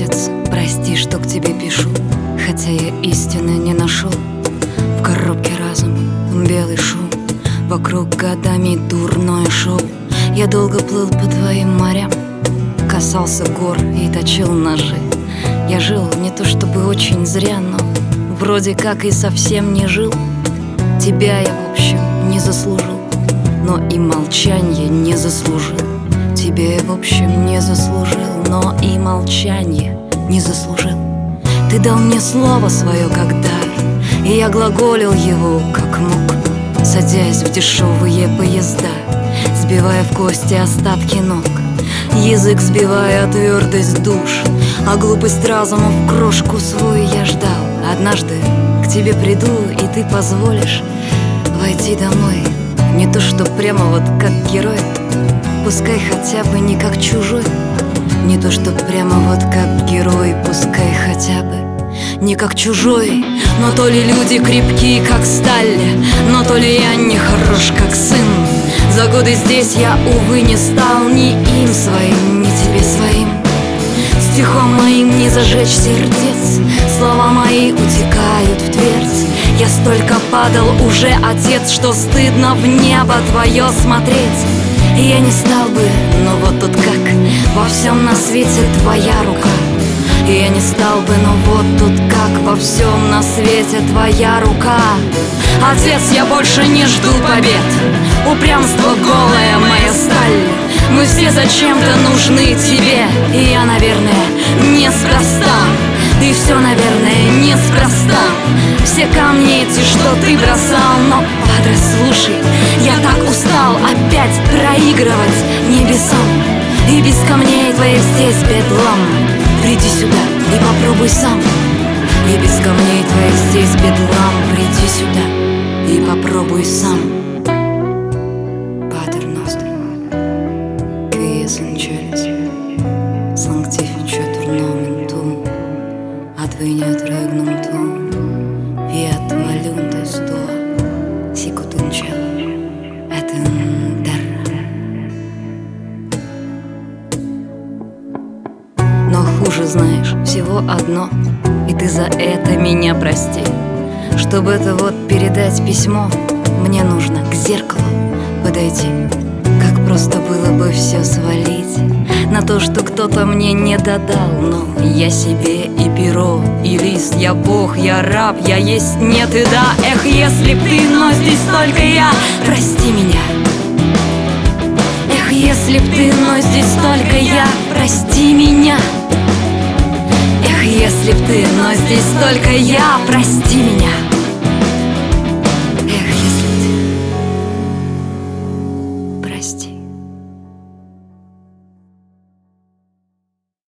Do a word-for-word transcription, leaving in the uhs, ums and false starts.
месяц, прости, что к тебе пишу, хотя я истины не нашел. В коробке разум, белый шум, вокруг годами дурное шоу. Я долго плыл по твоим морям, касался гор и точил ножи. Я жил не то чтобы очень зря, но вроде как и совсем не жил. Тебя я, в общем, не заслужил, но и молчанье не заслужил. Тебя я, в общем, не заслужил, но и молчанье не заслужил. Ты дал мне слово свое как дар, и я глаголил его как мог, садясь в дешевые поезда, сбивая в кости остатки ног. Язык сбивая твердость душ, а глупость разума в крошку свою я ждал. Однажды к тебе приду, и ты позволишь войти домой. Не то что прямо вот как герой, пускай хотя бы не как чужой. Не то что прямо вот как герой, пускай хотя бы не как чужой. Но то ли люди крепкие, как сталь, но то ли я не хорош, как сын. За годы здесь я, увы, не стал ни им своим, ни тебе своим. Стихом моим не зажечь сердец, слова мои утекают в твердь. Я столько падал уже, отец, что стыдно в небо твое смотреть. И я не стал бы, но вот тут как во всем на свете твоя рука. И я не стал бы, но вот тут как во всем на свете твоя рука. Отец, я больше не жду побед, упрямство голая моя сталь. Мы все зачем-то нужны тебе, и я, наверное, неспроста. И все, наверное, неспроста. Все камни эти, что ты бросал, но, падре, слушай, я так устал опять проигрывать небесам. И без камней твоих здесь бедлам. Приди сюда и попробуй сам. И без камней твоих здесь бедлам. Приди сюда и попробуй сам. Pater noster, qui es in celis, sanctificetur nomen tuum, adveniat regnum tuum, fiat voluntas tua, sicut in cielo et in terra. Но хуже, знаешь, всего одно, и ты за это меня прости. Чтобы это вот передать письмо, мне нужно к зеркалу подойти. Как просто было бы все свалить на то, что кто-то мне не додал. Но я себе и перо, и лист, я бог, я раб, я есть нет и да. Эх, если б ты, но здесь только я, прости меня. Эх, если б ты, но здесь только я, прости меня. Эх, если б ты, но здесь только я, прости меня.